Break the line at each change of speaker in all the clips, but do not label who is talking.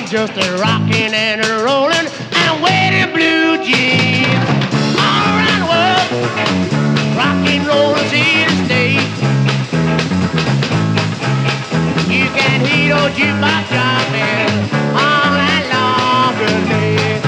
just a rocking and a rolling and wearing blue jeans. All around the world, rocking, rolling's here to stay. You can hear those jukebox jumping all that long day.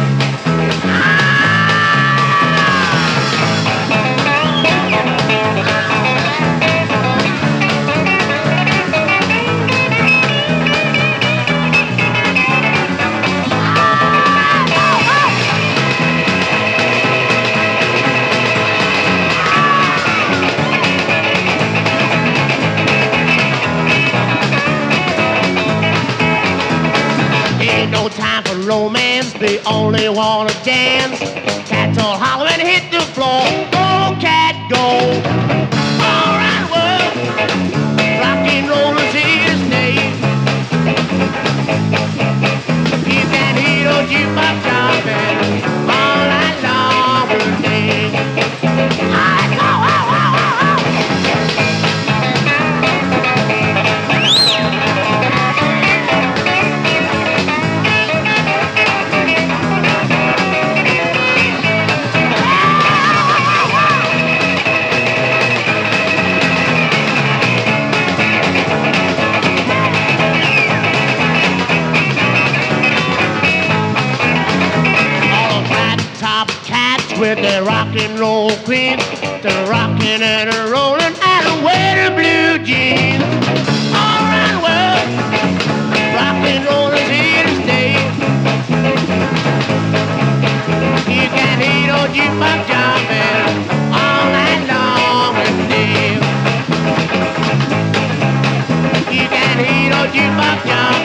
Ain't no time for romance, they only wanna dance. Cats all holler and hit the floor. Go, cat, go. All around the world, rock and roll is here to stay. You can hear those jukebox jumping all night long all day. I go, oh, oh, oh, oh. With their rock and roll queens, they're rocking and a rolling and wearing blue jeans. All around the world, rock and roll is here to stay. You can hear those jukebox jumping all night long and day. You can hear those jukebox jumping.